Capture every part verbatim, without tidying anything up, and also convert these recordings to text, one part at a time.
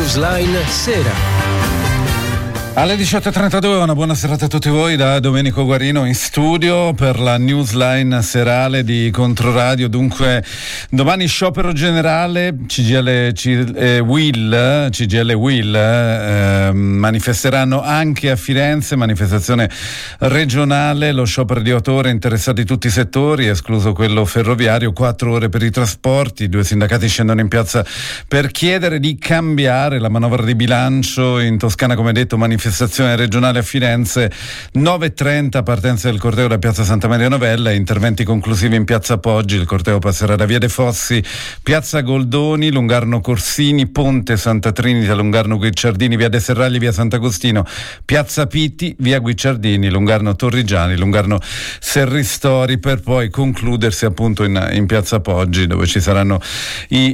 Newsline Sera. Alle diciotto e trentadue, una buona serata a tutti voi da Domenico Guarino in studio per la newsline serale di Controradio. Dunque, domani sciopero generale, C G I L C, eh, Will, C G I L Will eh, manifesteranno anche a Firenze, manifestazione regionale, lo sciopero di otto ore, interessati tutti i settori, escluso quello ferroviario, quattro ore per i trasporti. Due sindacati scendono in piazza per chiedere di cambiare la manovra di bilancio. In Toscana, come detto, manifestazione regionale a Firenze, nove e trenta partenza del corteo da piazza Santa Maria Novella, interventi conclusivi in piazza Poggi. Il corteo passerà da via De Fossi, piazza Goldoni, Lungarno Corsini, Ponte Santa Trinita, Lungarno Guicciardini, via De Serragli, via Sant'Agostino, piazza Pitti, via Guicciardini, Lungarno Torrigiani, Lungarno Serristori, per poi concludersi appunto in, in piazza Poggi, dove ci saranno i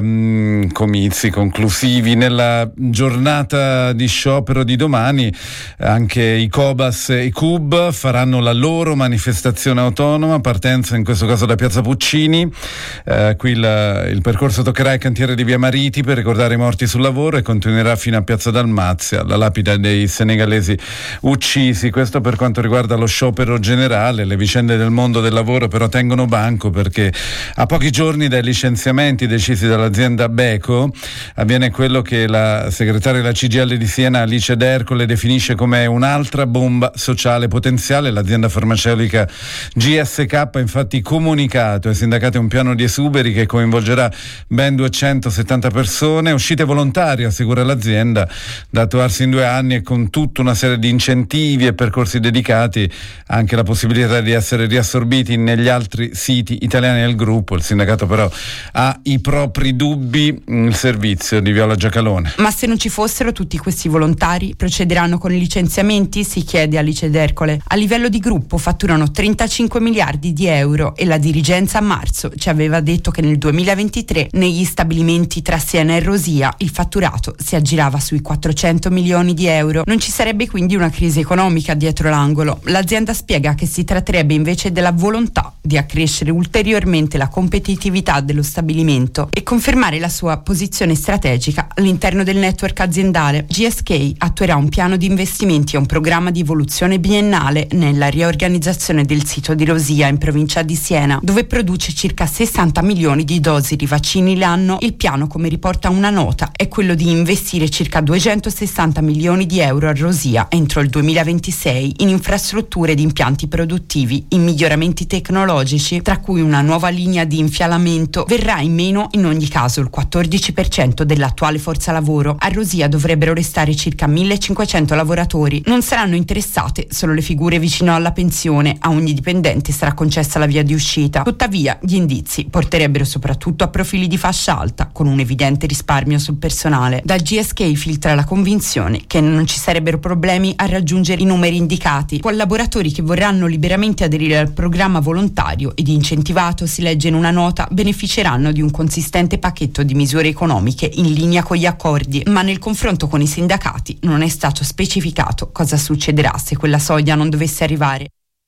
ehm, comizi conclusivi. Nella giornata di sciopero di domani anche i Cobas e i C U B faranno la loro manifestazione autonoma, partenza in questo caso da piazza Puccini. Eh, qui il, il percorso toccherà il cantiere di via Mariti per ricordare i morti sul lavoro e continuerà fino a piazza Dalmazia, la lapide dei senegalesi uccisi. Questo per quanto riguarda lo sciopero generale. Le vicende del mondo del lavoro però tengono banco, perché a pochi giorni dai licenziamenti decisi dall'azienda Beko avviene quello che la segretaria della C G I L di Siena, Alice D'Ercole, le definisce come un'altra bomba sociale potenziale. L'azienda farmaceutica G S K ha infatti comunicato ai sindacati un piano di esuberi che coinvolgerà ben duecentosettanta persone, uscite volontarie, assicura l'azienda, da attuarsi in due anni e con tutta una serie di incentivi e percorsi dedicati, anche la possibilità di essere riassorbiti negli altri siti italiani del gruppo. Il sindacato però ha i propri dubbi. Il servizio di Viola Giacalone. Ma se non ci fossero tutti questi volontari, procederanno con i licenziamenti? Si chiede Alice D'Ercole. A livello di gruppo fatturano trentacinque miliardi di euro e la dirigenza a marzo ci aveva detto che nel duemilaventitré negli stabilimenti tra Siena e Rosia il fatturato si aggirava sui quattrocento milioni di euro. Non ci sarebbe quindi una crisi economica dietro l'angolo. L'azienda spiega che si tratterebbe invece della volontà di accrescere ulteriormente la competitività dello stabilimento e confermare la sua posizione strategica all'interno del network aziendale. G S K attuerà un piano di investimenti e un programma di evoluzione biennale nella riorganizzazione del sito di Rosia in provincia di Siena, dove produce circa sessanta milioni di dosi di vaccini l'anno. Il piano, come riporta una nota, è quello di investire circa duecentosessanta milioni di euro a Rosia entro il duemilaventisei in infrastrutture ed impianti produttivi, in miglioramenti tecnologici, tra cui una nuova linea di infialamento. Verrà in meno in ogni caso il quattordici per cento dell'attuale forza lavoro. A Rosia dovrebbero restare circa millecinquecento lavoratori. Non saranno interessate solo le figure vicino alla pensione, a ogni dipendente sarà concessa la via di uscita. Tuttavia gli indizi porterebbero soprattutto a profili di fascia alta, con un evidente risparmio sul personale. Dal G S K filtra la convinzione che non ci sarebbero problemi a raggiungere i numeri indicati. Collaboratori che vorranno liberamente aderire al programma volontario ed incentivato, si legge in una nota, beneficeranno di un consistente pacchetto di misure economiche in linea con gli accordi, ma nel confronto con i sindacati non è stato specificato cosa succederà se quella soglia non dovesse arrivare.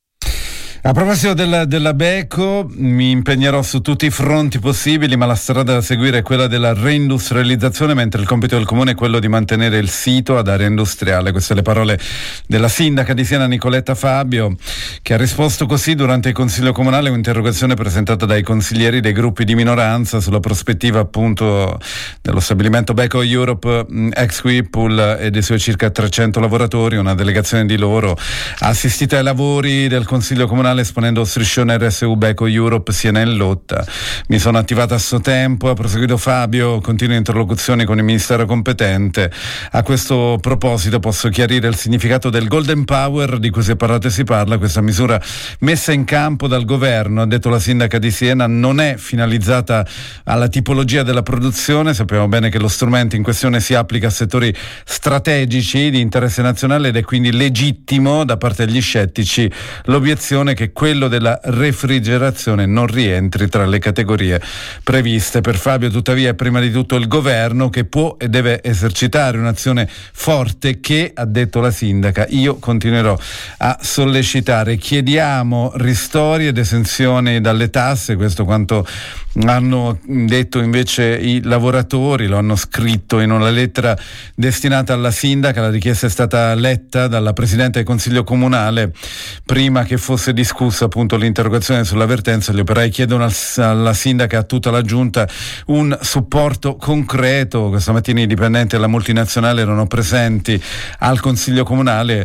A proposito della, della Beko, mi impegnerò su tutti i fronti possibili, ma la strada da seguire è quella della reindustrializzazione, mentre il compito del comune è quello di mantenere il sito ad area industriale. Queste le parole della sindaca di Siena Nicoletta Fabio, che ha risposto così durante il Consiglio Comunale a un'interrogazione presentata dai consiglieri dei gruppi di minoranza sulla prospettiva appunto dello stabilimento Beko Europe ex Whirlpool e dei suoi circa trecento lavoratori. Una delegazione di loro ha assistito ai lavori del Consiglio Comunale esponendo striscione R S U Beko Europe Siena in lotta. Mi sono attivata a suo tempo, ha proseguito Fabio, continua interlocuzioni con il ministero competente. A questo proposito posso chiarire il significato del Golden Power di cui si è parlato e si parla. Questa misura messa in campo dal governo, ha detto la sindaca di Siena, non è finalizzata alla tipologia della produzione. Sappiamo bene che lo strumento in questione si applica a settori strategici di interesse nazionale ed è quindi legittimo da parte degli scettici l'obiezione che che quello della refrigerazione non rientri tra le categorie previste. Per Fabio tuttavia è prima di tutto il governo che può e deve esercitare un'azione forte che, ha detto la sindaca, io continuerò a sollecitare. Chiediamo ristori ed esenzioni dalle tasse, questo quanto hanno detto invece i lavoratori, lo hanno scritto in una lettera destinata alla sindaca. La richiesta è stata letta dalla Presidente del Consiglio Comunale prima che fosse discussa appunto l'interrogazione sull'avvertenza. Gli operai chiedono alla sindaca e a tutta la giunta un supporto concreto. Questa mattina i dipendenti della multinazionale erano presenti al Consiglio Comunale.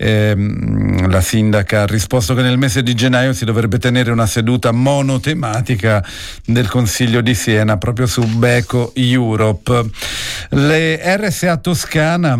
Ehm, la sindaca ha risposto che nel mese di gennaio si dovrebbe tenere una seduta monotematica del Consiglio di Siena proprio su Beko Europe. Le R S A Toscana,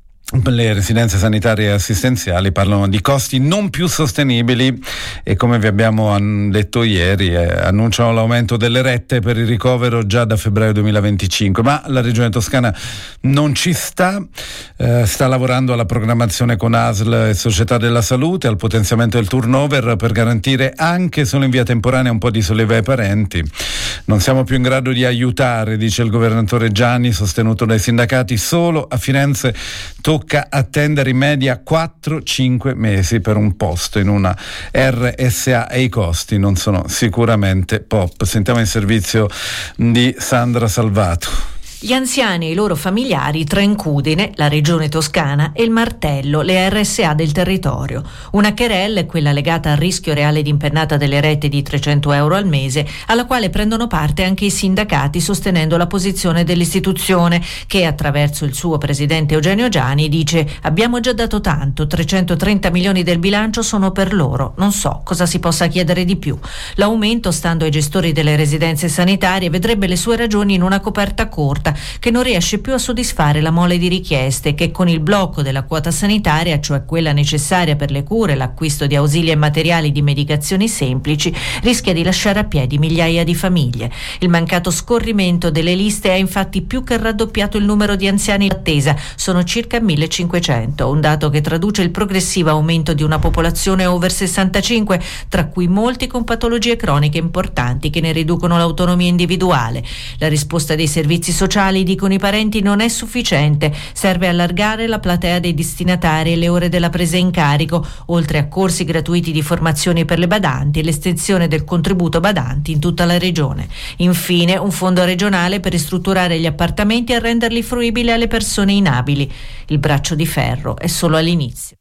le residenze sanitarie e assistenziali, parlano di costi non più sostenibili e, come vi abbiamo detto ieri, eh, annunciano l'aumento delle rette per il ricovero già da febbraio duemilaventicinque, ma la Regione Toscana non ci sta, eh, sta lavorando alla programmazione con A S L e Società della Salute, al potenziamento del turnover per garantire anche solo in via temporanea un po' di sollievo ai parenti. Non siamo più in grado di aiutare, dice il governatore Gianni, sostenuto dai sindacati. Solo a Firenze tocca attendere in media quattro cinque mesi per un posto in una R S A e i costi non sono sicuramente pop. Sentiamo il servizio di Sandra Salvato. Gli anziani e i loro familiari tra Incudine, la regione toscana, e il Martello, le R S A del territorio. Una querelle, quella legata al rischio reale di impennata delle rette di trecento euro al mese, alla quale prendono parte anche i sindacati, sostenendo la posizione dell'istituzione che, attraverso il suo presidente Eugenio Giani, dice: abbiamo già dato tanto, trecentotrenta milioni del bilancio sono per loro, non so cosa si possa chiedere di più. L'aumento, stando ai gestori delle residenze sanitarie, vedrebbe le sue ragioni in una coperta corta che non riesce più a soddisfare la mole di richieste, che con il blocco della quota sanitaria, cioè quella necessaria per le cure, l'acquisto di ausili e materiali di medicazioni semplici, rischia di lasciare a piedi migliaia di famiglie. Il mancato scorrimento delle liste ha infatti più che raddoppiato il numero di anziani in attesa, sono circa millecinquecento, un dato che traduce il progressivo aumento di una popolazione over sessantacinque, tra cui molti con patologie croniche importanti che ne riducono l'autonomia individuale. La risposta dei servizi sociali, dicono i parenti, non è sufficiente, serve allargare la platea dei destinatari e le ore della presa in carico, oltre a corsi gratuiti di formazione per le badanti e l'estensione del contributo badanti in tutta la regione. Infine, un fondo regionale per ristrutturare gli appartamenti e renderli fruibili alle persone inabili. Il braccio di ferro è solo all'inizio.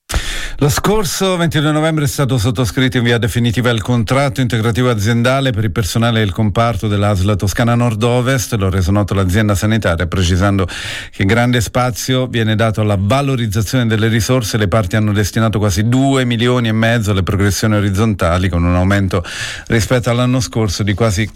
Lo scorso ventidue novembre è stato sottoscritto in via definitiva il contratto integrativo aziendale per il personale del comparto dell'A S L Toscana Nord-Ovest. Lo ha reso noto l'azienda sanitaria, precisando che grande spazio viene dato alla valorizzazione delle risorse. Le parti hanno destinato quasi due milioni e mezzo alle progressioni orizzontali, con un aumento rispetto all'anno scorso di quasi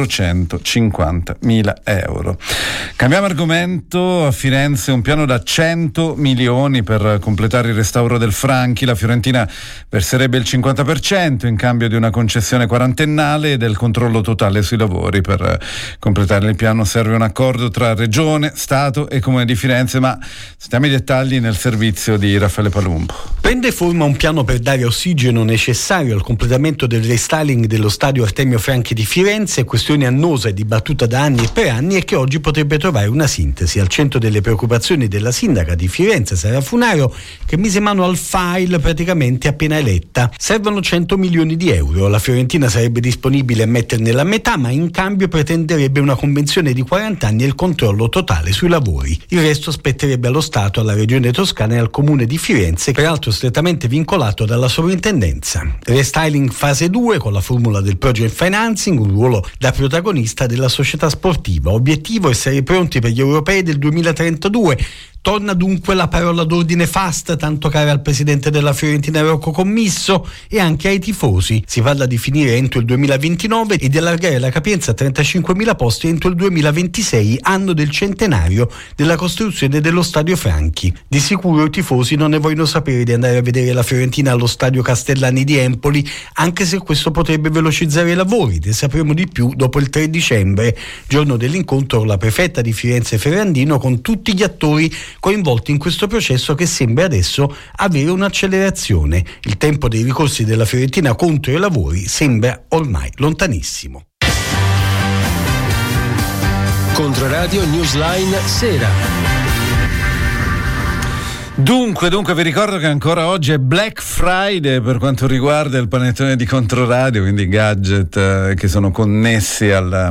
quattrocentocinquantamila euro. Cambiamo argomento. A Firenze un piano da cento milioni per completare il restauro del Franchi. La Fiorentina verserebbe il cinquanta per cento in cambio di una concessione quarantennale e del controllo totale sui lavori. Per completare il piano serve un accordo tra Regione, Stato e Comune di Firenze, ma sentiamo i dettagli nel servizio di Raffaele Palumbo. Prende forma un piano per dare ossigeno necessario al completamento del restyling dello stadio Artemio Franchi di Firenze, questione annosa e dibattuta da anni e per anni, e che oggi potrebbe trovare una sintesi. Al centro delle preoccupazioni della sindaca di Firenze, Sara Funaro, che mise mano al file praticamente appena eletta. Servono cento milioni di euro. La Fiorentina sarebbe disponibile a metterne la metà, ma in cambio pretenderebbe una convenzione di quaranta anni e il controllo totale sui lavori. Il resto spetterebbe allo Stato, alla Regione Toscana e al Comune di Firenze, peraltro strettamente vincolato dalla sovrintendenza. Restyling fase due con la formula del project financing, un ruolo da protagonista della società sportiva. Obiettivo: essere pronti per gli europei del duemilatrentadue. Torna dunque la parola d'ordine fast, tanto cara al presidente della Fiorentina Rocco Commisso e anche ai tifosi. Si va da definire entro il duemilaventinove e di allargare la capienza a trentacinquemila posti entro il duemilaventisei, anno del centenario della costruzione dello Stadio Franchi. Di sicuro i tifosi non ne vogliono sapere di andare a vedere la Fiorentina allo Stadio Castellani di Empoli, anche se questo potrebbe velocizzare i lavori. Ne sapremo di più dopo il tre dicembre, giorno dell'incontro con la prefetta di Firenze Ferrandino, con tutti gli attori coinvolti in questo processo che sembra adesso avere un'accelerazione. Il tempo dei ricorsi della Fiorentina contro i lavori sembra ormai lontanissimo. Controradio Newsline Sera. Dunque, dunque vi ricordo che ancora oggi è Black Friday per quanto riguarda il panettone di Controradio, quindi gadget eh, che sono connessi al,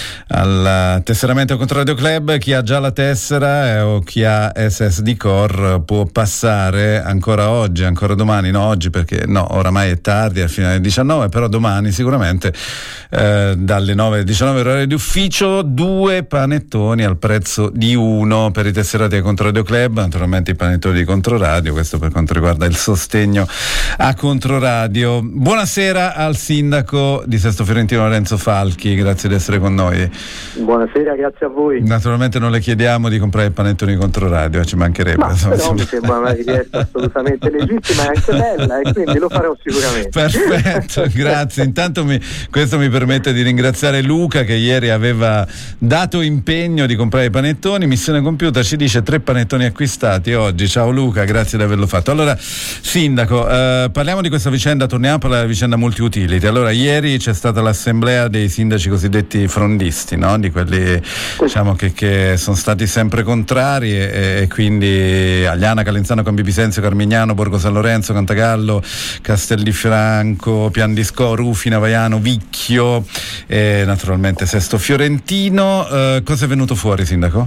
al tesseramento Controradio Club. Chi ha già la tessera eh, o chi ha S S D Core può passare ancora oggi, ancora domani, no oggi perché no, oramai è tardi, è fino alle diciannove, però domani sicuramente eh, dalle nove alle diciannove orario di ufficio, due panettoni al prezzo di uno per i tesserati del Controradio Club, naturalmente i panettoni di Controradio, questo per quanto riguarda il sostegno a Controradio. Buonasera al sindaco di Sesto Fiorentino Lorenzo Falchi, grazie di essere con noi. Buonasera, grazie a voi. Naturalmente non le chiediamo di comprare i panettoni di Controradio, ci mancherebbe. Ma però mi sembra una richiesta assolutamente legittima e anche bella, e quindi lo farò sicuramente. Perfetto, grazie. Intanto mi, questo mi permette di ringraziare Luca che ieri aveva dato impegno di comprare i panettoni. Missione compiuta, ci dice tre panettoni acquistati oggi. Ciao Luca, grazie di averlo fatto. Allora, sindaco, eh, parliamo di questa vicenda, torniamo a parlare della vicenda multi-utility. Allora, ieri c'è stata l'assemblea dei sindaci cosiddetti frondisti, no? Di quelli diciamo che, che sono stati sempre contrari e, e quindi Agliana, Calenzano, Cambipisenzio, Carmignano, Borgo San Lorenzo, Cantagallo, Casteldifranco, Piandisco, Rufina, Vaiano, Vicchio e naturalmente Sesto Fiorentino. Eh, cosa è venuto fuori, sindaco?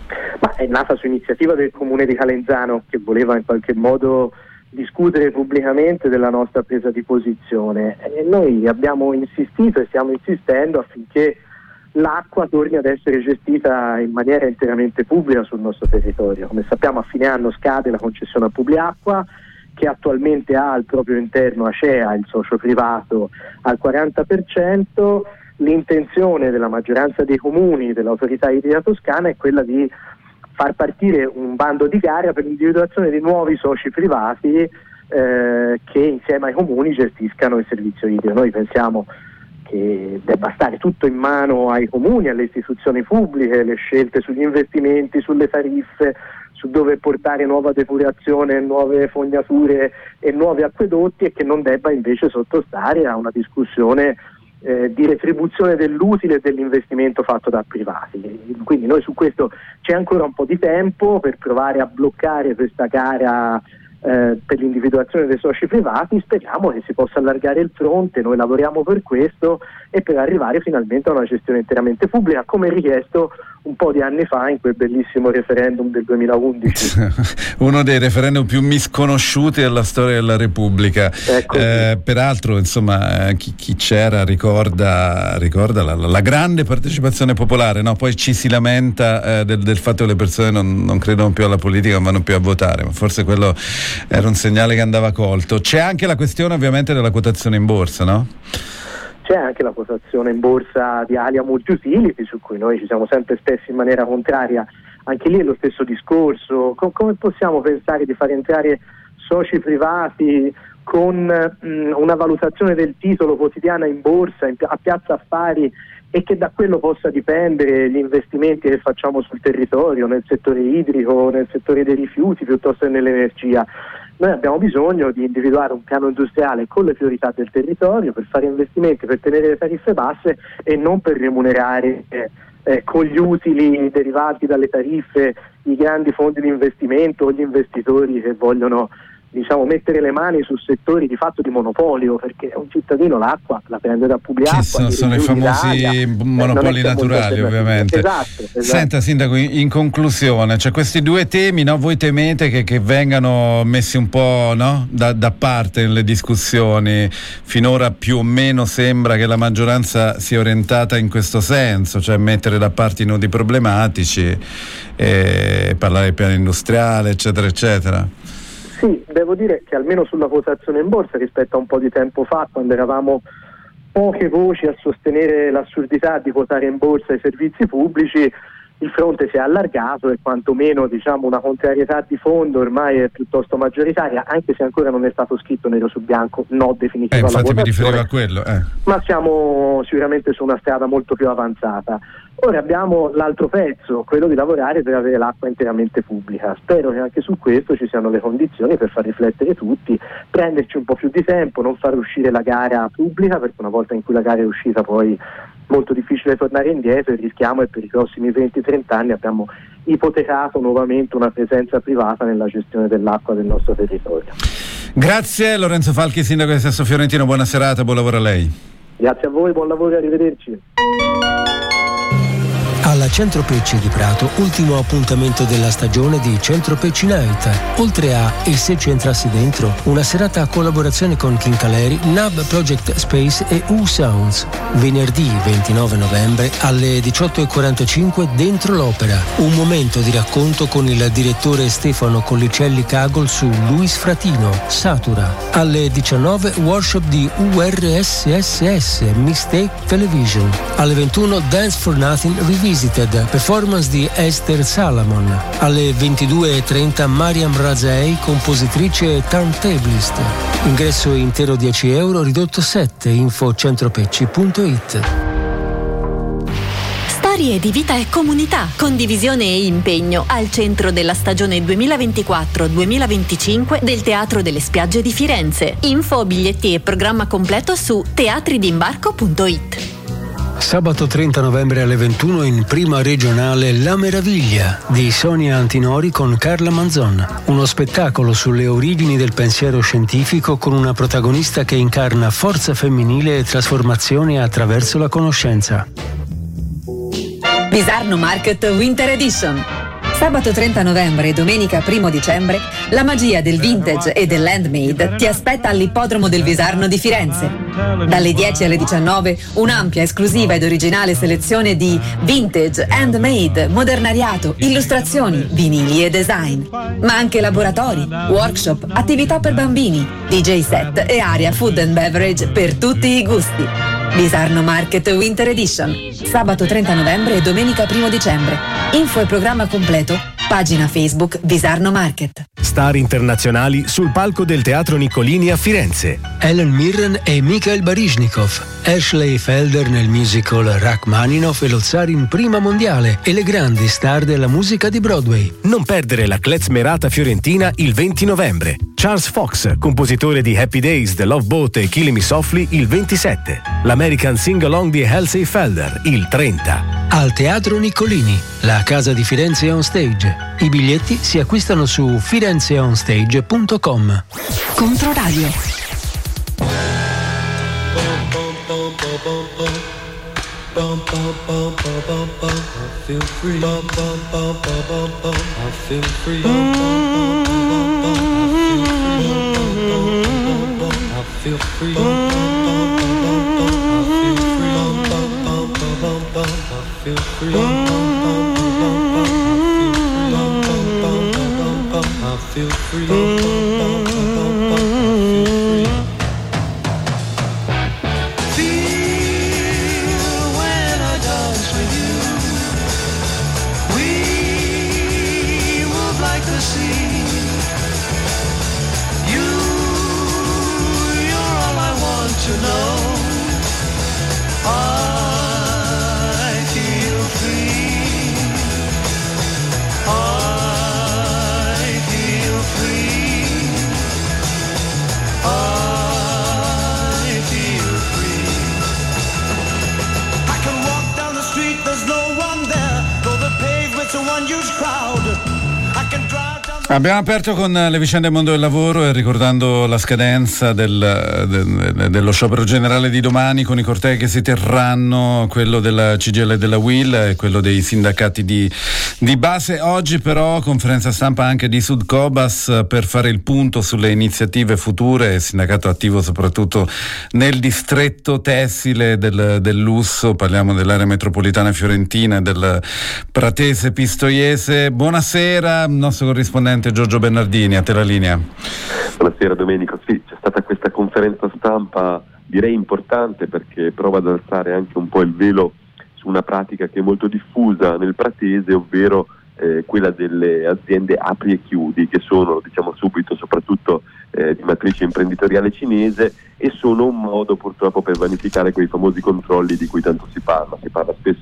Ma è nata su iniziativa del comune di Calenzano, che voleva in qualche modo discutere pubblicamente della nostra presa di posizione, e noi abbiamo insistito e stiamo insistendo affinché l'acqua torni ad essere gestita in maniera interamente pubblica sul nostro territorio. Come sappiamo, a fine anno scade la concessione a Publiacqua, che attualmente ha al proprio interno Acea, il socio privato, al quaranta per cento. L'intenzione della maggioranza dei comuni dell'autorità idrica toscana è quella di far partire un bando di gara per l'individuazione di nuovi soci privati eh, che insieme ai comuni gestiscano il servizio idrico. Noi pensiamo che debba stare tutto in mano ai comuni, alle istituzioni pubbliche, le scelte sugli investimenti, sulle tariffe, su dove portare nuova depurazione, nuove fognature e nuovi acquedotti, e che non debba invece sottostare a una discussione Eh, di retribuzione dell'utile e dell'investimento fatto da privati. Quindi noi su questo c'è ancora un po' di tempo per provare a bloccare questa gara eh, per l'individuazione dei soci privati. Speriamo che si possa allargare il fronte, noi lavoriamo per questo e per arrivare finalmente a una gestione interamente pubblica, come richiesto un po' di anni fa in quel bellissimo referendum del duemilaundici. Uno dei referendum più misconosciuti della storia della Repubblica. Ecco. Eh, peraltro, insomma, eh, chi, chi c'era ricorda, ricorda la, la grande partecipazione popolare, no? Poi ci si lamenta eh, del, del fatto che le persone non, non credono più alla politica, non vanno più a votare, ma forse quello era un segnale che andava colto. C'è anche la questione ovviamente della quotazione in borsa, no? C'è anche la quotazione in borsa di Alia Multiutility, su cui noi ci siamo sempre espressi in maniera contraria. Anche lì è lo stesso discorso. Com- come possiamo pensare di far entrare soci privati con mh, una valutazione del titolo quotidiana in borsa, in pi- a Piazza Affari, e che da quello possa dipendere gli investimenti che facciamo sul territorio, nel settore idrico, nel settore dei rifiuti, piuttosto che nell'energia? Noi abbiamo bisogno di individuare un piano industriale con le priorità del territorio per fare investimenti, per tenere le tariffe basse e non per remunerare eh, eh, con gli utili derivanti dalle tariffe i grandi fondi di investimento o gli investitori che vogliono, diciamo, mettere le mani su settori di fatto di monopolio, perché un cittadino l'acqua la prende da Publiacqua. Sì, sono, sono i famosi monopoli naturali, ovviamente. Esatto, esatto. Senta, sindaco, in, in conclusione, cioè questi due temi, no? Voi temete che, che vengano messi un po', no? da, da parte nelle discussioni. Finora più o meno sembra che la maggioranza sia orientata in questo senso, cioè mettere da parte i nodi problematici e parlare del piano industriale, eccetera, eccetera. Sì, devo dire che almeno sulla quotazione in borsa, rispetto a un po' di tempo fa, quando eravamo poche voci a sostenere l'assurdità di quotare in borsa i servizi pubblici, il fronte si è allargato e quantomeno, diciamo, una contrarietà di fondo ormai è piuttosto maggioritaria, anche se ancora non è stato scritto nero su bianco no definitivo eh, alla infatti votazione. mi riferivo a quello. Eh. Ma siamo sicuramente su una strada molto più avanzata. Ora abbiamo l'altro pezzo, quello di lavorare per avere l'acqua interamente pubblica. Spero che anche su questo ci siano le condizioni per far riflettere tutti, prenderci un po' più di tempo, non far uscire la gara pubblica, perché una volta in cui la gara è uscita poi molto difficile tornare indietro, e rischiamo che per i prossimi venti trenta anni abbiamo ipotecato nuovamente una presenza privata nella gestione dell'acqua del nostro territorio. Grazie Lorenzo Falchi, sindaco di Sesto Fiorentino, buona serata, buon lavoro a lei. Grazie a voi, buon lavoro e arrivederci. Alla Centro Pecci di Prato, ultimo appuntamento della stagione di Centro Pecci Night. Oltre a E se ci entrassi dentro, una serata a collaborazione con King Caleri, N A B Project Space e U Sounds. Venerdì ventinove novembre alle diciotto e quarantacinque dentro l'Opera. Un momento di racconto con il direttore Stefano Collicelli Cagol su Luis Fratino, Satura. Alle diciannove workshop di U R S S S, Mistake Television. Alle ventuno Dance for Nothing Revisited, performance di Esther Salamon. Alle ventidue e trenta Mariam Razei, compositrice e turntablist. Ingresso intero dieci euro, ridotto sette. Info centropecci punto it. Storie di vita e comunità, condivisione e impegno al centro della stagione duemilaventiquattro duemilaventicinque del Teatro delle Spiagge di Firenze. Info, biglietti e programma completo su teatridimbarco punto it. Sabato trenta novembre alle ventuno in prima regionale La Meraviglia di Sonia Antinori con Carla Manzon. Uno spettacolo sulle origini del pensiero scientifico con una protagonista che incarna forza femminile e trasformazione attraverso la conoscenza. Visarno Market Winter Edition. Sabato trenta novembre e domenica primo dicembre la magia del vintage e dell'handmade ti aspetta all'ippodromo del Visarno di Firenze. Dalle dieci alle diciannove un'ampia, esclusiva ed originale selezione di vintage, handmade, modernariato, illustrazioni, vinili e design. Ma anche laboratori, workshop, attività per bambini, D J set e area food and beverage per tutti i gusti. Visarno Market Winter Edition. Sabato trenta novembre e domenica primo dicembre. Info e programma completo, pagina Facebook Visarno Market. Star internazionali sul palco del Teatro Niccolini a Firenze. Helen Mirren e Mikhail Baryshnikov, Ashley Felder nel musical Rachmaninoff e lo zar in prima mondiale e le grandi star della musica di Broadway. Non perdere la Klezmerata fiorentina il venti novembre. Charles Fox, compositore di Happy Days, The Love Boat e Killing Me Softly il ventisette. L'American Sing-Along di Halsey Felder il trenta. Al Teatro Niccolini, la casa di Firenze On Stage. I biglietti si acquistano su firenze on stage punto com. Controradio. Abbiamo aperto con le vicende del mondo del lavoro e ricordando la scadenza del, del, dello sciopero generale di domani con i cortei che si terranno, quello della C G I L e della U I L e quello dei sindacati di, di base. Oggi però conferenza stampa anche di Sudcobas per fare il punto sulle iniziative future, sindacato attivo soprattutto nel distretto tessile del, del lusso, parliamo dell'area metropolitana fiorentina e del pratese pistoiese. Buonasera, nostro corrispondente Giorgio Bernardini, a te la linea. Buonasera Domenico, sì, c'è stata questa conferenza stampa direi importante perché prova ad alzare anche un po' il velo su una pratica che è molto diffusa nel pratese, ovvero eh, quella delle aziende apri e chiudi, che sono, diciamo subito, soprattutto eh, di matrice imprenditoriale cinese e sono un modo purtroppo per vanificare quei famosi controlli di cui tanto si parla. Si parla spesso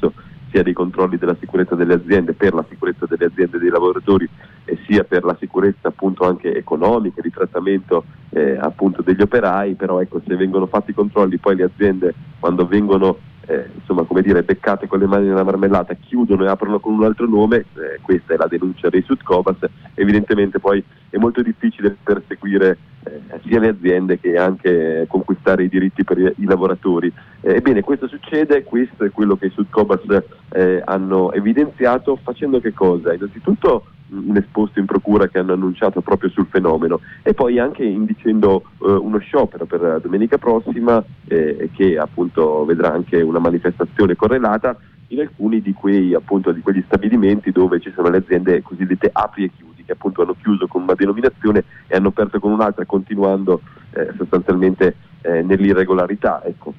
sia dei controlli della sicurezza delle aziende, per la sicurezza delle aziende e dei lavoratori, e sia per la sicurezza appunto anche economica, di trattamento eh, appunto degli operai. Però ecco, se vengono fatti i controlli, poi le aziende, quando vengono eh, insomma come dire beccate con le mani nella marmellata, chiudono e aprono con un altro nome, eh, questa è la denuncia dei Sudcobas. Evidentemente poi è molto difficile perseguire eh, sia le aziende che anche conquistare i diritti per i, i lavoratori. Eh, ebbene, questo succede, questo è quello che i Sudcobas eh, hanno evidenziato, facendo che cosa? Innanzitutto un esposto in procura che hanno annunciato proprio sul fenomeno, e poi anche indicendo eh, uno sciopero per domenica prossima eh, che appunto vedrà anche una manifestazione correlata in alcuni di quei appunto di quegli stabilimenti dove ci sono le aziende cosiddette apri e chiudi, che appunto hanno chiuso con una denominazione e hanno aperto con un'altra, continuando eh, sostanzialmente eh, nell'irregolarità, ecco.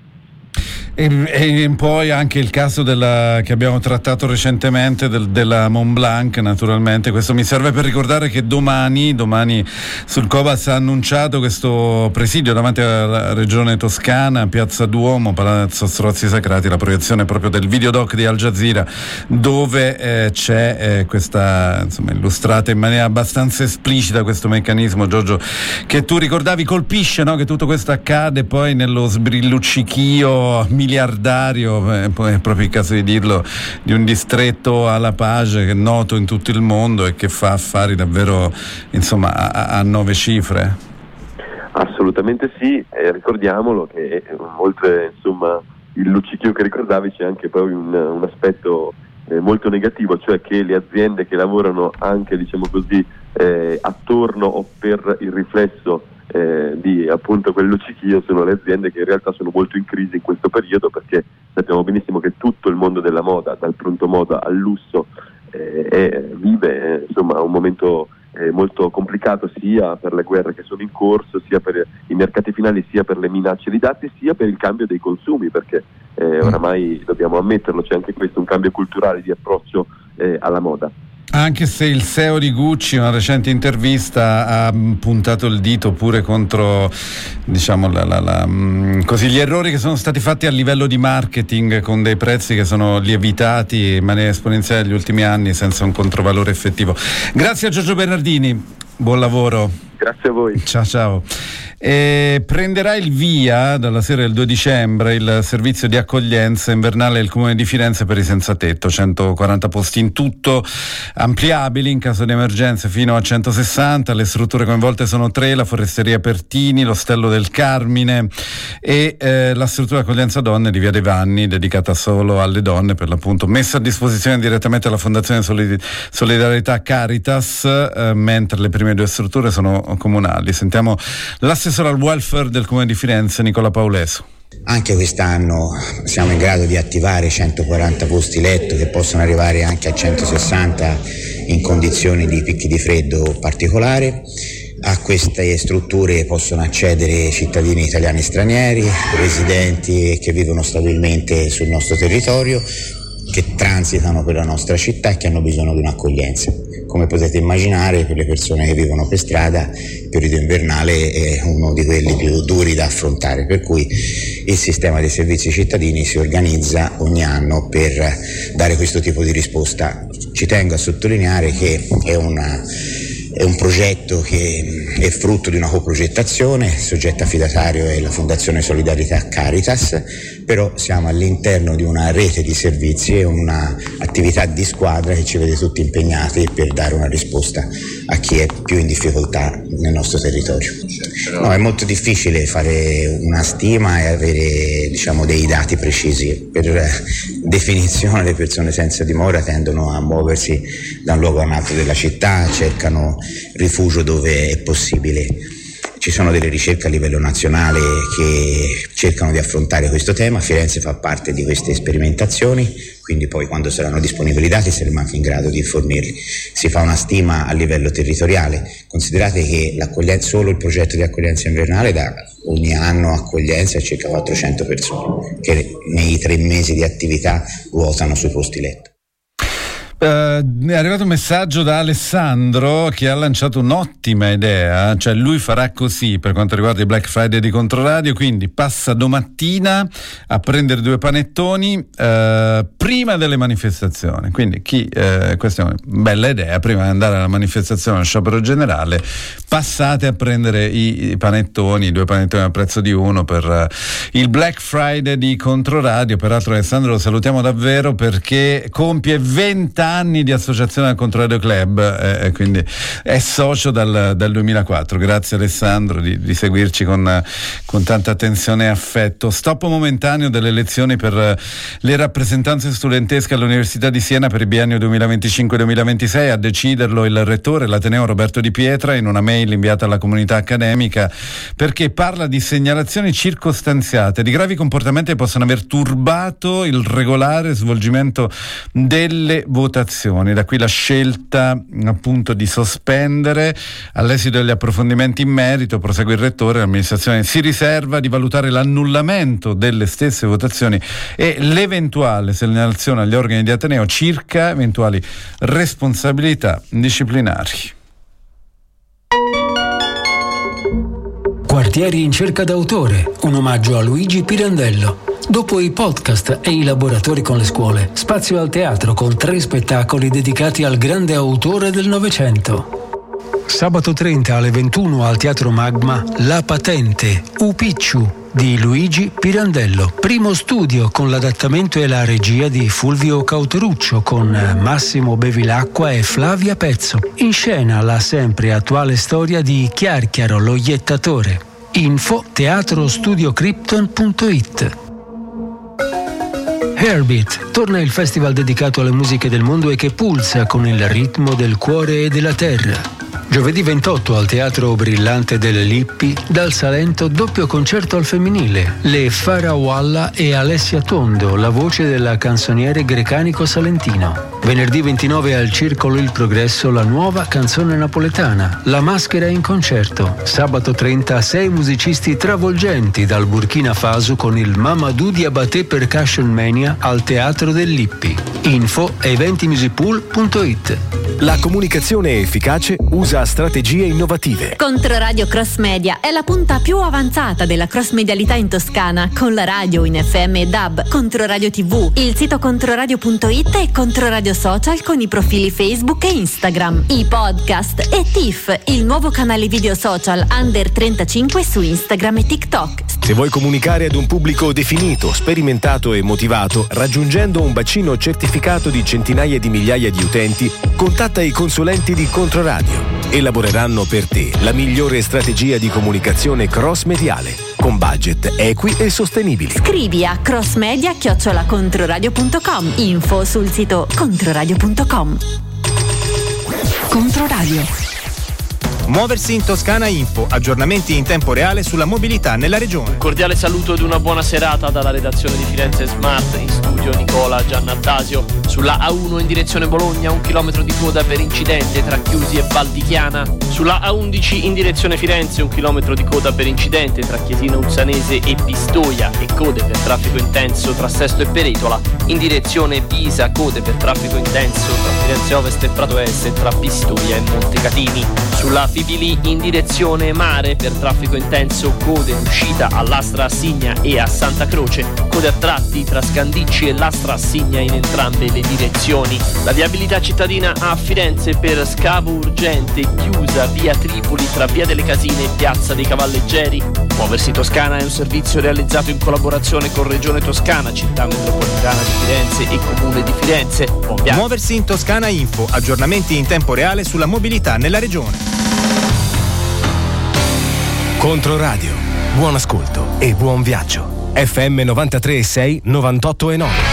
E, e poi anche il caso della, che abbiamo trattato recentemente del, della Mont Blanc, naturalmente. Questo mi serve per ricordare che domani domani Sudcobas ha annunciato questo presidio davanti alla regione toscana, Piazza Duomo, Palazzo Strozzi Sacrati, la proiezione proprio del videodoc di Al Jazeera, dove eh, c'è eh, questa, insomma, illustrata in maniera abbastanza esplicita questo meccanismo, Giorgio, che tu ricordavi. Colpisce, no? Che tutto questo accade poi nello sbrilluccichio miliardario, eh, poi è proprio il caso di dirlo, di un distretto alla Page che è noto in tutto il mondo e che fa affari davvero, insomma, a, a nove cifre. Assolutamente sì, eh, ricordiamolo che oltre insomma il luccichio che ricordavi c'è anche poi un, un aspetto eh, molto negativo, cioè che le aziende che lavorano anche, diciamo così, eh, attorno o per il riflesso Eh, di appunto quel luccichio sono le aziende che in realtà sono molto in crisi in questo periodo, perché sappiamo benissimo che tutto il mondo della moda, dal pronto moda al lusso, eh, è, vive eh, insomma un momento eh, molto complicato, sia per le guerre che sono in corso, sia per i mercati finali, sia per le minacce di dati, sia per il cambio dei consumi, perché eh, oramai dobbiamo ammetterlo, c'è anche questo un cambio culturale di approccio eh, alla moda. Anche se il C E O di Gucci, in una recente intervista, ha puntato il dito pure contro, diciamo, la, la, la, così, gli errori che sono stati fatti a livello di marketing, con dei prezzi che sono lievitati in maniera esponenziale negli ultimi anni senza un controvalore effettivo. Grazie a Giorgio Bernardini, buon lavoro. Grazie a voi. Ciao ciao. E prenderà il via dalla sera del due dicembre il servizio di accoglienza invernale del Comune di Firenze per i senza tetto, centoquaranta posti in tutto, ampliabili in caso di emergenze fino a centosessanta. Le strutture coinvolte sono tre: la Foresteria Pertini, l'Ostello del Carmine e eh, la struttura accoglienza donne di Via dei Vanni, dedicata solo alle donne, per l'appunto, messa a disposizione direttamente dalla Fondazione Solid- Solidarietà Caritas, eh, mentre le prime due strutture sono comunali. Sentiamo l'assessore al welfare del Comune di Firenze, Nicola Paulesu. Anche quest'anno siamo in grado di attivare centoquaranta posti letto, che possono arrivare anche a centosessanta in condizioni di picchi di freddo particolare. A queste strutture possono accedere cittadini italiani e stranieri, residenti che vivono stabilmente sul nostro territorio, che transitano per la nostra città e che hanno bisogno di un'accoglienza. Come potete immaginare, per le persone che vivono per strada, il periodo invernale è uno di quelli più duri da affrontare, per cui il sistema dei servizi cittadini si organizza ogni anno per dare questo tipo di risposta. Ci tengo a sottolineare che è una È un progetto che è frutto di una coprogettazione, il soggetto affidatario è la Fondazione Solidarietà Caritas, però siamo all'interno di una rete di servizi e una attività di squadra che ci vede tutti impegnati per dare una risposta a chi è più in difficoltà nel nostro territorio. No, è molto difficile fare una stima e avere, diciamo, dei dati precisi. Per definizione le persone senza dimora tendono a muoversi da un luogo a un altro della città, cercano rifugio dove è possibile. Ci sono delle ricerche a livello nazionale che cercano di affrontare questo tema. Firenze fa parte di queste sperimentazioni, quindi poi quando saranno disponibili i dati saremo anche in grado di fornirli. Si fa una stima a livello territoriale. Considerate che l'accoglienza, solo il progetto di accoglienza invernale dà ogni anno accoglienza a circa quattrocento persone che nei tre mesi di attività ruotano sui posti letto. Uh, è arrivato un messaggio da Alessandro che ha lanciato un'ottima idea, cioè lui farà così per quanto riguarda i Black Friday di Controradio, quindi passa domattina a prendere due panettoni uh, prima delle manifestazioni, quindi chi, uh, questa è una bella idea, prima di andare alla manifestazione, allo sciopero generale, passate a prendere i, i panettoni, i due panettoni al prezzo di uno per uh, il Black Friday di Controradio. Peraltro Alessandro lo salutiamo davvero perché compie venti anni di associazione al Controradio Club, eh, quindi è socio dal, dal duemilaquattro. Grazie Alessandro di, di seguirci con, con tanta attenzione e affetto. Stop momentaneo delle elezioni per le rappresentanze studentesche all'Università di Siena per il biennio duemilaventicinque duemilaventisei. A deciderlo il rettore, l'Ateneo Roberto Di Pietra, in una mail inviata alla comunità accademica, perché parla di segnalazioni circostanziate di gravi comportamenti che possono aver turbato il regolare svolgimento delle votazioni. Da qui la scelta appunto di sospendere. All'esito degli approfondimenti in merito, prosegue il rettore, l'amministrazione si riserva di valutare l'annullamento delle stesse votazioni e l'eventuale segnalazione agli organi di Ateneo circa eventuali responsabilità disciplinari. Quartieri in cerca d'autore, un omaggio a Luigi Pirandello. Dopo i podcast e i laboratori con le scuole, spazio al teatro con tre spettacoli dedicati al grande autore del Novecento. Sabato trenta alle ventuno al Teatro Magma, La Patente, Upicciu di Luigi Pirandello. Primo studio con l'adattamento e la regia di Fulvio Cauteruccio con Massimo Bevilacqua e Flavia Pezzo. In scena la sempre attuale storia di Chiarchiaro, lo iettatore. Info teatrostudiocrypton punto it. Heartbeat, torna il festival dedicato alle musiche del mondo e che pulsa con il ritmo del cuore e della terra. Giovedì ventotto al Teatro Brillante delle Lippi, dal Salento doppio concerto al femminile, le Farawalla e Alessia Tondo, la voce della canzoniere grecanico-salentino. Venerdì ventinove al Circolo Il Progresso, la nuova canzone napoletana, La Maschera in concerto. Sabato trenta, sei musicisti travolgenti dal Burkina Faso con il Mamadou Diabaté Percussion Mania al Teatro del Lippi. Info eventimusipool punto it. La comunicazione efficace usa strategie innovative. Controradio Cross Media è la punta più avanzata della cross medialità in Toscana, con la radio in F M e D A B, Controradio tivù, il sito controradio punto it e Controradio Social con i profili Facebook e Instagram, i podcast e T I F, il nuovo canale video social under trentacinque su Instagram e TikTok. Se vuoi comunicare ad un pubblico definito, sperimentato e motivato, raggiungendo un bacino certificato di centinaia di migliaia di utenti, contatta i consulenti di Controradio. Elaboreranno per te la migliore strategia di comunicazione cross-mediale, con budget equi e sostenibili. Scrivi a crossmedia chiocciola controradio punto com. Info sul sito controradio punto com. Controradio. Muoversi in Toscana Info, aggiornamenti in tempo reale sulla mobilità nella regione. Un cordiale saluto ed una buona serata dalla redazione di Firenze Smart, in studio Nicola Giannattasio. Sulla A uno in direzione Bologna, un chilometro di coda per incidente tra Chiusi e Val di Chiana. Sulla A undici in direzione Firenze, un chilometro di coda per incidente tra Chiesina Uzzanese e Pistoia e code per traffico intenso tra Sesto e Peretola. In direzione Pisa, code per traffico intenso tra Firenze Ovest e Prato Est e tra Pistoia e Montecatini. Sulla Fibili in direzione Mare per traffico intenso, code in uscita a Lastra Assigna e a Santa Croce, code a tratti tra Scandicci e Lastra Assigna in entrambe le direzioni. La viabilità cittadina a Firenze per scavo urgente chiusa via Tripoli tra via delle Casine e piazza dei Cavalleggeri. Muoversi Toscana è un servizio realizzato in collaborazione con Regione Toscana, Città Metropolitana di Firenze e Comune di Firenze. Muoversi in Toscana Info, aggiornamenti in tempo reale sulla mobilità nella regione. Controradio, buon ascolto e buon viaggio. F M novantatré e sei, novantotto e nove.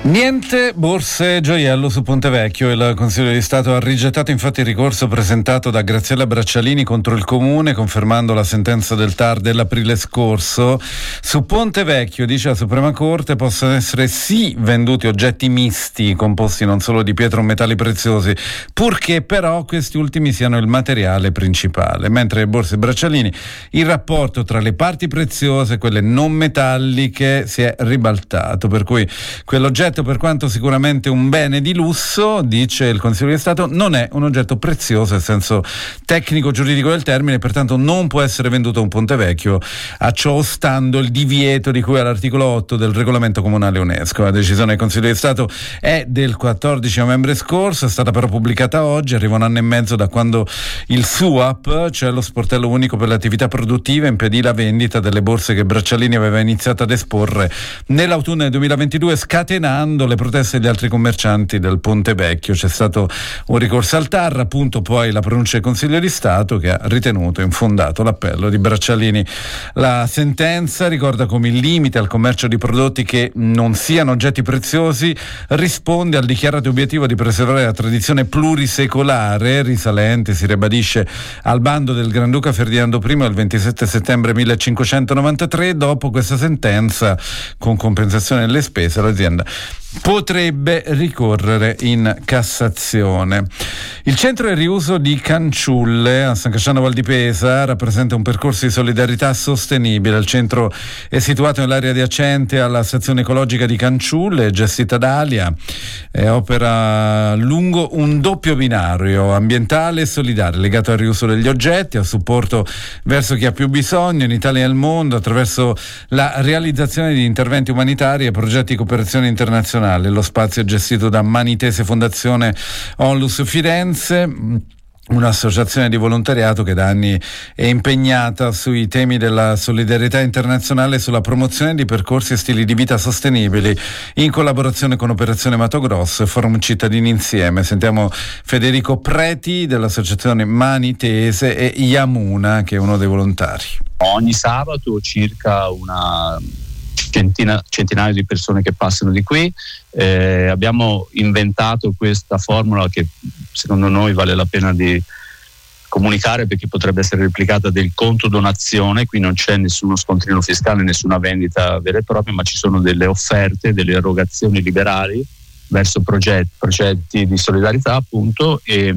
Niente borse gioiello su Ponte Vecchio. Il Consiglio di Stato ha rigettato infatti il ricorso presentato da Graziella Braccialini contro il Comune, confermando la sentenza del T A R dell'aprile scorso. Su Ponte Vecchio, dice la Suprema Corte, possono essere sì venduti oggetti misti composti non solo di pietra o metalli preziosi, purché però questi ultimi siano il materiale principale, mentre le borse Braccialini il rapporto tra le parti preziose e quelle non metalliche si è ribaltato, per cui quell'oggetto, per quanto sicuramente un bene di lusso, dice il Consiglio di Stato, non è un oggetto prezioso nel senso tecnico-giuridico del termine, pertanto non può essere venduto a un Ponte Vecchio, a ciò ostando il divieto di cui all'articolo otto del regolamento comunale UNESCO. La decisione del Consiglio di Stato è del quattordici novembre scorso, è stata però pubblicata oggi, arriva un anno e mezzo da quando il SUAP, cioè lo sportello unico per le attività produttive, impedì la vendita delle borse che Braccialini aveva iniziato ad esporre nell'autunno del duemilaventidue, scatenando le proteste degli altri commercianti del Ponte Vecchio. C'è stato un ricorso al T A R, appunto, poi la pronuncia del Consiglio di Stato che ha ritenuto infondato l'appello di Braccialini. La sentenza ricorda come il limite al commercio di prodotti che non siano oggetti preziosi risponde al dichiarato obiettivo di preservare la tradizione plurisecolare risalente, si ribadisce, al bando del Granduca Ferdinando I il ventisette settembre millecinquecentonovantatré. Dopo questa sentenza, con compensazione delle spese, l'azienda potrebbe ricorrere in Cassazione. Il centro di riuso di Canciulle a San Casciano Val di Pesa rappresenta un percorso di solidarietà sostenibile. Il centro è situato nell'area adiacente alla stazione ecologica di Canciulle, gestita da Alia, e opera lungo un doppio binario ambientale e solidale legato al riuso degli oggetti, a supporto verso chi ha più bisogno in Italia e nel mondo, attraverso la realizzazione di interventi umanitari e progetti di cooperazione internazionale. Lo spazio è gestito da Manitese Fondazione Onlus Firenze, un'associazione di volontariato che da anni è impegnata sui temi della solidarietà internazionale e sulla promozione di percorsi e stili di vita sostenibili, in collaborazione con Operazione Mato Grosso e Forum Cittadini Insieme. Sentiamo Federico Preti dell'associazione Manitese e Yamuna, che è uno dei volontari. Ogni sabato circa una Centina, centinaio di persone che passano di qui. Eh, abbiamo inventato questa formula che secondo noi vale la pena di comunicare, perché potrebbe essere replicata, del conto donazione. Qui non c'è nessuno scontrino fiscale, nessuna vendita vera e propria, ma ci sono delle offerte, delle erogazioni liberali verso progetti, progetti di solidarietà, appunto, e,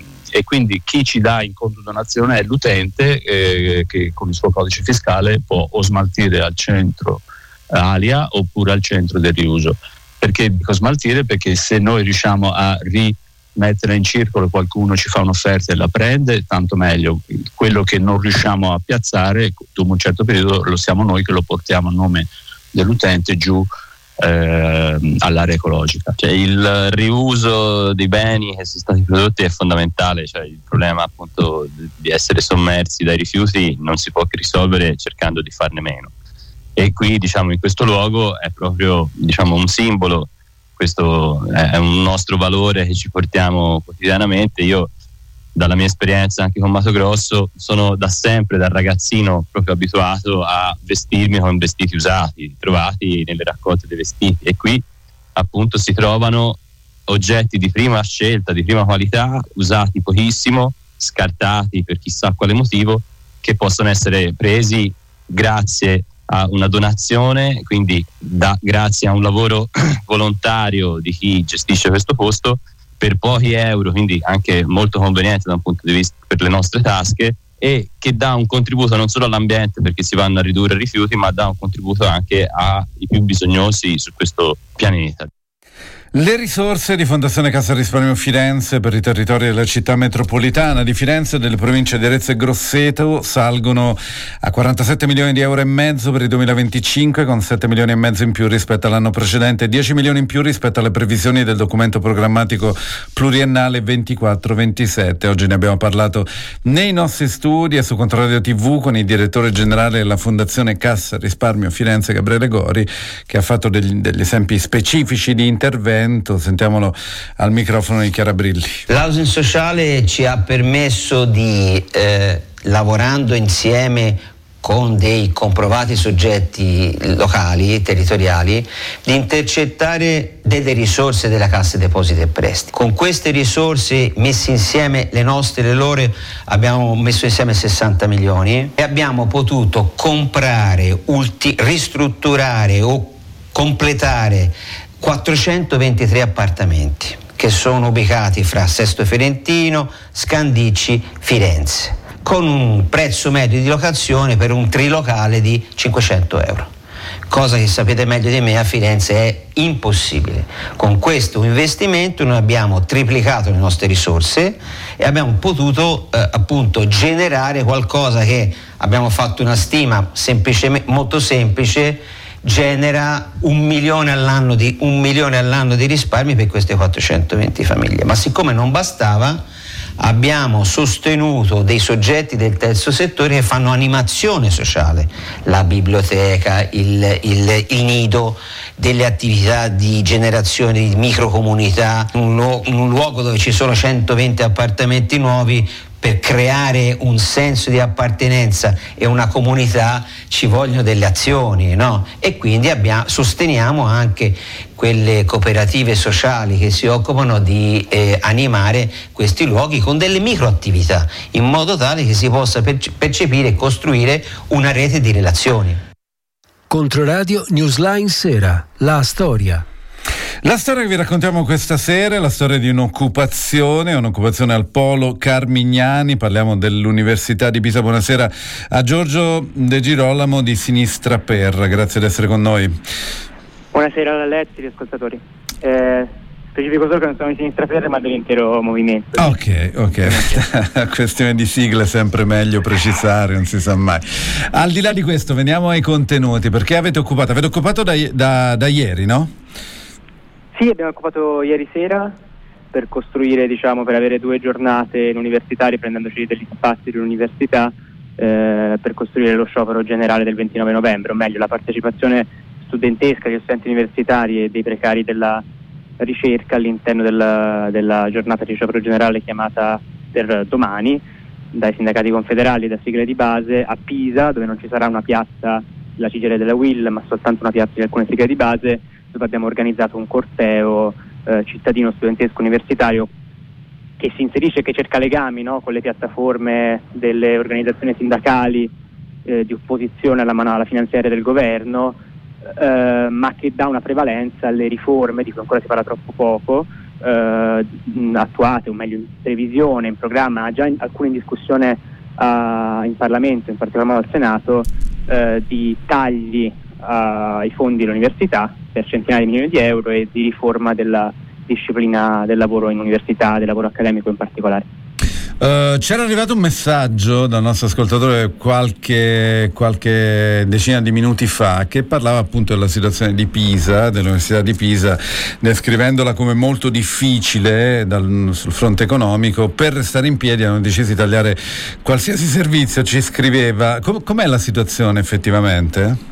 e quindi chi ci dà in conto donazione è l'utente, eh, che con il suo codice fiscale può o smaltire al centro Alia oppure al centro del riuso. Perché dico smaltire? Perché se noi riusciamo a rimettere in circolo, qualcuno ci fa un'offerta e la prende, tanto meglio. Quello che non riusciamo a piazzare dopo un certo periodo lo siamo noi che lo portiamo a nome dell'utente giù eh, all'area ecologica. Cioè, il riuso dei beni che sono stati prodotti è fondamentale, cioè il problema appunto di essere sommersi dai rifiuti non si può che risolvere cercando di farne meno. E qui, diciamo, in questo luogo è proprio, diciamo, un simbolo, questo è un nostro valore che ci portiamo quotidianamente. Io, dalla mia esperienza anche con Mato Grosso, sono da sempre, da ragazzino, proprio abituato a vestirmi con vestiti usati, trovati nelle raccolte dei vestiti, e qui appunto si trovano oggetti di prima scelta, di prima qualità, usati pochissimo, scartati per chissà quale motivo, che possono essere presi grazie a una donazione, quindi da, grazie a un lavoro volontario di chi gestisce questo posto, per pochi euro, quindi anche molto conveniente da un punto di vista per le nostre tasche, e che dà un contributo non solo all'ambiente, perché si vanno a ridurre i rifiuti, ma dà un contributo anche ai più bisognosi su questo pianeta. Le risorse di Fondazione Cassa Risparmio Firenze per i territori della città metropolitana di Firenze e delle province di Arezzo e Grosseto salgono a quarantasette milioni di euro e mezzo per il duemilaventicinque, con sette milioni e mezzo in più rispetto all'anno precedente e dieci milioni in più rispetto alle previsioni del documento programmatico pluriennale ventiquattro ventisette. Oggi ne abbiamo parlato nei nostri studi e su Controradio tivù con il direttore generale della Fondazione Cassa Risparmio Firenze, Gabriele Gori, che ha fatto degli, degli esempi specifici di intervento. Sentiamolo al microfono di Chiara Brilli. L'housing sociale ci ha permesso di, eh, lavorando insieme con dei comprovati soggetti locali, territoriali, di intercettare delle risorse della Cassa Depositi e Prestiti. Con queste risorse messe insieme, le nostre e le loro, abbiamo messo insieme sessanta milioni e abbiamo potuto comprare, ulti- ristrutturare o completare quattrocentoventitré appartamenti che sono ubicati fra Sesto Fiorentino, Scandicci, Firenze, con un prezzo medio di locazione per un trilocale di cinquecento euro, cosa che sapete meglio di me a Firenze è impossibile. Con questo investimento noi abbiamo triplicato le nostre risorse e abbiamo potuto eh, appunto generare qualcosa che abbiamo fatto una stima semplicemente, molto semplice, genera un milione all'anno di un milione all'anno di risparmi per queste quattrocentoventi famiglie. Ma siccome non bastava, abbiamo sostenuto dei soggetti del terzo settore che fanno animazione sociale, la biblioteca, il, il, il nido, delle attività di generazione di microcomunità, un, lu- un luogo dove ci sono centoventi appartamenti nuovi. Per creare un senso di appartenenza e una comunità ci vogliono delle azioni, no? E quindi abbiamo, sosteniamo anche quelle cooperative sociali che si occupano di eh, animare questi luoghi con delle microattività, in modo tale che si possa percepire e costruire una rete di relazioni. Controradio Newsline Sera, la storia. La storia che vi raccontiamo questa sera è la storia di un'occupazione, un'occupazione al Polo Carmignani. Parliamo dell'Università di Pisa. Buonasera a Giorgio De Girolamo di Sinistra Per, grazie di essere con noi. Buonasera a Letti, gli ascoltatori. Eh, specifico solo che non sono di Sinistra Per, ma dell'intero movimento. Ok, ok. Questione di sigle, sempre meglio precisare, non si sa mai. Al di là di questo, veniamo ai contenuti, perché avete occupato, avete occupato da, da, da ieri, no? Sì, abbiamo occupato ieri sera per costruire, diciamo, per avere due giornate in università, riprendendoci degli spazi dell'università, eh, per costruire lo sciopero generale del ventinove novembre, o meglio la partecipazione studentesca degli studenti universitari e dei precari della ricerca all'interno della, della giornata di sciopero generale chiamata per domani, dai sindacati confederali e da sigle di base a Pisa, dove non ci sarà una piazza, la Cigere della U I L, ma soltanto una piazza di alcune sigle di base, dove abbiamo organizzato un corteo eh, cittadino studentesco universitario che si inserisce e che cerca legami, no, con le piattaforme delle organizzazioni sindacali eh, di opposizione alla, man- alla finanziaria del governo, eh, ma che dà una prevalenza alle riforme, di cui ancora si parla troppo poco, eh, attuate, o meglio in previsione, in programma, già in, alcune in discussione uh, in Parlamento, in particolar modo al Senato, uh, di tagli ai fondi dell'università per centinaia di milioni di euro e di riforma della disciplina del lavoro in università, del lavoro accademico in particolare. Uh, c'era arrivato un messaggio dal nostro ascoltatore qualche, qualche decina di minuti fa che parlava appunto della situazione di Pisa, dell'Università di Pisa, descrivendola come molto difficile dal, sul fronte economico. Per restare in piedi hanno deciso di tagliare qualsiasi servizio, ci scriveva. Com- com'è la situazione effettivamente?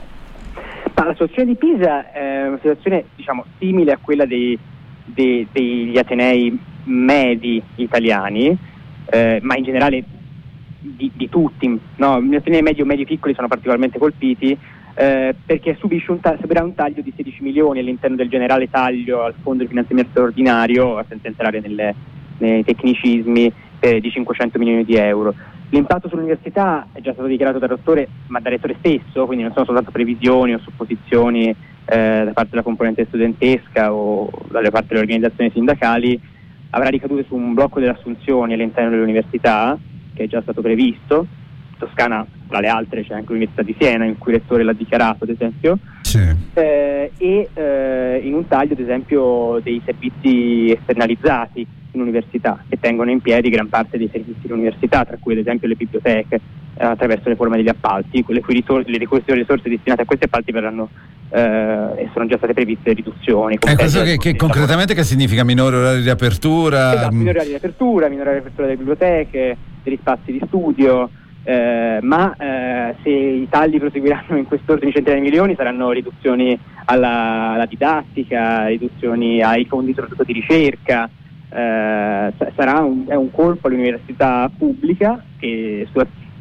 Ma la situazione di Pisa è una situazione, diciamo, simile a quella dei, dei, degli atenei medi italiani, eh, ma in generale di, di tutti, no? Gli atenei medi o medi piccoli sono particolarmente colpiti eh, perché subisce un ta- subirà un taglio di sedici milioni all'interno del generale taglio al fondo di finanziamento ordinario, senza entrare nelle, nei tecnicismi, eh, di cinquecento milioni di euro. L'impatto sull'università è già stato dichiarato dal rettore, ma dal rettore stesso, quindi non sono soltanto previsioni o supposizioni eh, da parte della componente studentesca o dalle parte delle organizzazioni sindacali. Avrà ricadute su un blocco delle assunzioni all'interno dell'università, che è già stato previsto. In Toscana, tra le altre, c'è anche l'Università di Siena, in cui il rettore l'ha dichiarato, ad esempio, sì. eh, e eh, in un taglio, ad esempio, dei servizi esternalizzati in università, che tengono in piedi gran parte dei servizi dell'università, tra cui ad esempio le biblioteche, eh, attraverso le forme degli appalti, quelle cui risor- le risorse, risorse destinate a questi appalti verranno eh, e sono già state previste riduzioni. È questo che, che concretamente che significa? Minore orario di apertura? Esatto, minore orario di apertura, minore orario di apertura delle biblioteche, degli spazi di studio, eh, ma eh, se i tagli proseguiranno in quest'ordine di centinaia di milioni saranno riduzioni alla, alla didattica, riduzioni ai fondi soprattutto di ricerca. Eh, sarà un, è un colpo all'università pubblica che,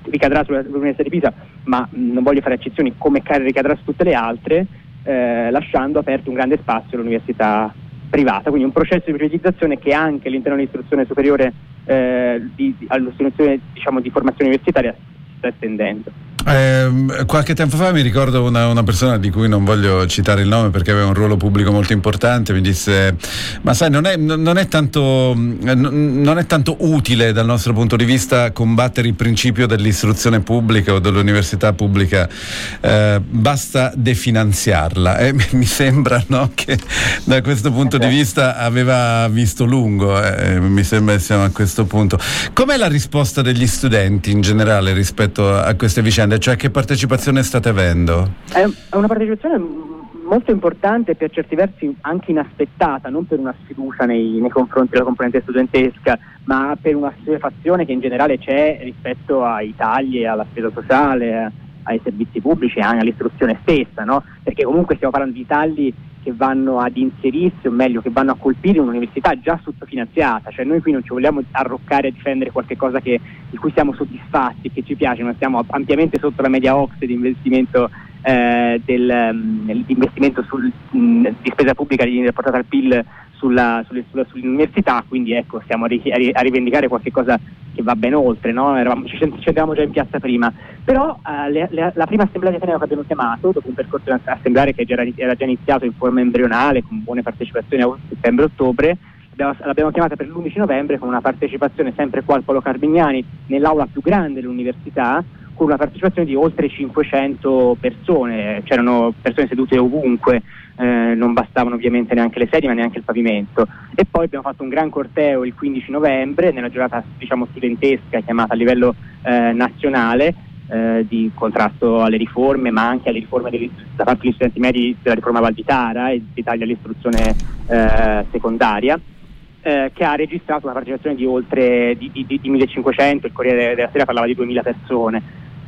ricadrà sull'Università di Pisa, ma mh, non voglio fare eccezioni, come ricadrà su tutte le altre, eh, lasciando aperto un grande spazio all'università privata, quindi un processo di privatizzazione che anche all'interno dell'istruzione superiore, eh, di, di, all'istruzione diciamo, di formazione universitaria si sta estendendo. Eh, qualche tempo fa mi ricordo una, una persona di cui non voglio citare il nome perché aveva un ruolo pubblico molto importante, mi disse: ma sai, non è, non è tanto non è tanto utile dal nostro punto di vista combattere il principio dell'istruzione pubblica o dell'università pubblica, eh, basta definanziarla. E eh, mi sembra, no, che da questo punto di vista aveva visto lungo, eh, mi sembra che siamo a questo punto. Com'è la risposta degli studenti in generale rispetto a queste vicende? Cioè, che partecipazione state avendo? È una partecipazione molto importante, per certi versi anche inaspettata, non per una sfiducia nei, nei confronti della componente studentesca, ma per una assuefazione che in generale c'è rispetto ai tagli, alla spesa sociale, ai servizi pubblici e anche all'istruzione stessa, no? Perché comunque stiamo parlando di tagli che vanno ad inserirsi, o meglio, che vanno a colpire un'università già sottofinanziata. Cioè noi qui non ci vogliamo arroccare a difendere qualche cosa che, di cui siamo soddisfatti, che ci piace, ma siamo ampiamente sotto la media O C S E di investimento, eh, del, um, di investimento sul, mh, di spesa pubblica di rapportata al P I L sulla, sulle, sulla, sull'università, quindi ecco, stiamo a, ri, a rivendicare qualche cosa che va ben oltre, no? Eravamo, ci sentiamo già in piazza prima, però uh, le, le, la prima assemblea di Ateneo che abbiamo chiamato, dopo un percorso assembleare che era, era già iniziato in forma embrionale, con buone partecipazioni a settembre-ottobre, l'abbiamo chiamata per l'undici novembre con una partecipazione sempre qua al Polo Carmignani, nell'aula più grande dell'università, con una partecipazione di oltre cinquecento persone. C'erano persone sedute ovunque, eh, non bastavano ovviamente neanche le sedie ma neanche il pavimento. E poi abbiamo fatto un gran corteo il quindici novembre, nella giornata diciamo studentesca chiamata a livello eh, nazionale, eh, di contrasto alle riforme, ma anche alle riforme degli, da parte degli studenti medi della riforma Valditara e di tagli all'istruzione eh, secondaria. Eh, che ha registrato una partecipazione di oltre di, di, di millecinquecento, il Corriere della Sera parlava di duemila persone,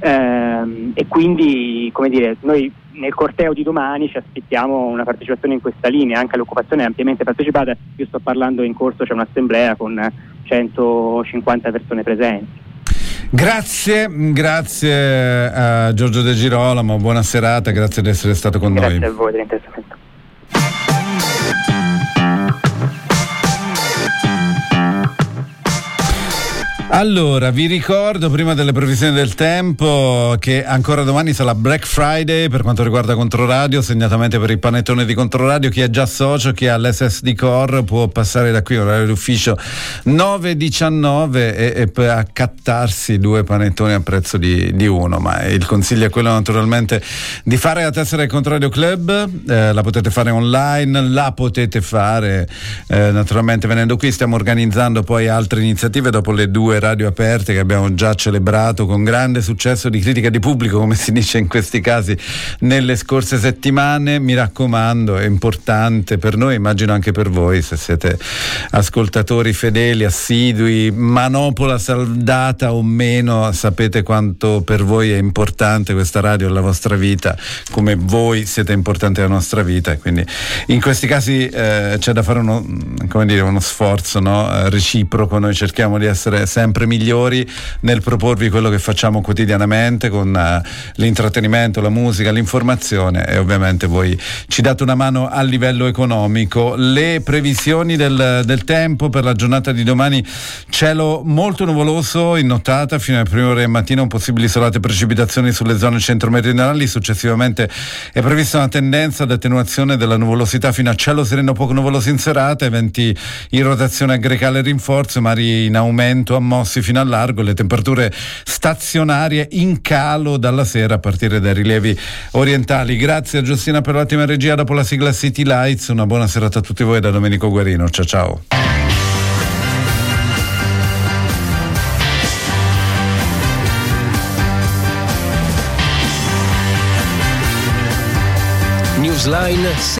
eh, e quindi, come dire, noi nel corteo di domani ci aspettiamo una partecipazione in questa linea, anche l'occupazione è ampiamente partecipata. Io sto parlando in corso, c'è un'assemblea con centocinquanta persone presenti. Grazie, grazie a Giorgio De Girolamo, buona serata, grazie di essere stato con grazie noi. Grazie a voi dell'interessamento. Allora, vi ricordo prima delle previsioni del tempo che ancora domani sarà Black Friday per quanto riguarda Controradio, segnatamente per il panettone di Controradio. Chi è già socio, chi ha l'S S D Core può passare da qui, orario d'ufficio nove diciannove, e, e per accattarsi due panettoni a prezzo di, di uno. Ma il consiglio è quello naturalmente di fare la tessera del Controradio Club, eh, la potete fare online, la potete fare eh, naturalmente venendo qui. Stiamo organizzando poi altre iniziative dopo le due radio aperte che abbiamo già celebrato con grande successo di critica di pubblico, come si dice in questi casi, nelle scorse settimane. Mi raccomando, è importante per noi, immagino anche per voi, se siete ascoltatori fedeli, assidui, manopola saldata o meno, sapete quanto per voi è importante questa radio, la vostra vita, come voi siete importanti alla nostra vita. Quindi in questi casi eh, c'è da fare uno, come dire, uno sforzo, no? reciproco. Noi cerchiamo di essere sempre migliori nel proporvi quello che facciamo quotidianamente con uh, l'intrattenimento, la musica, l'informazione, e ovviamente voi ci date una mano a livello economico. Le previsioni del, del tempo per la giornata di domani: cielo molto nuvoloso in nottata fino alle prime ore del mattino, un possibile isolate precipitazioni sulle zone centro-meridionali. Successivamente è prevista una tendenza ad attenuazione della nuvolosità fino a cielo sereno poco nuvoloso in serata, eventi in rotazione a grecale e rinforzo, mari in aumento a mossi fino al largo, le temperature stazionarie in calo dalla sera a partire dai rilievi orientali. Grazie a Giustina per l'ottima regia. Dopo la sigla City Lights, una buona serata a tutti voi da Domenico Guarino. Ciao ciao. Newsline